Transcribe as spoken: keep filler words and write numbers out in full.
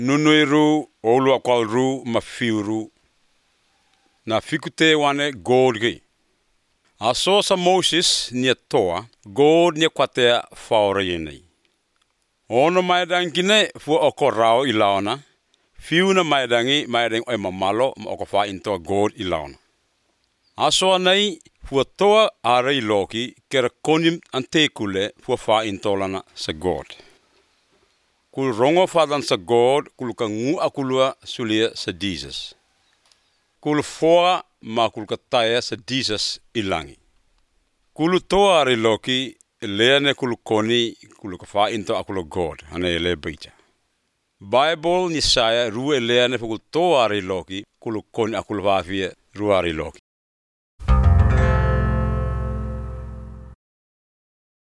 Nunuiru, olu akwalru, mafiuru. Na fikute wane God ge. Aso sa Moses nia toa, God nia kwatea faora yenei. Ono maedang kine fu okorao ilaona. Fiu na maedangi maedang oi mamalo ma okofa into God ilaona. Aso anai fu toa are iloki kera konim antekule fu fa intolana sa God. Kul rongo fadan sa God kul kangu akulua sulia sa Jesus. Kul foa ma kul kataya sa Jesus ilangi. Kulu toa are loki leane kul koni kul kafa into akulo God ane ele beja. Bible ni saya rue leane fu toa are loki kul koni akul vavie ruari loki.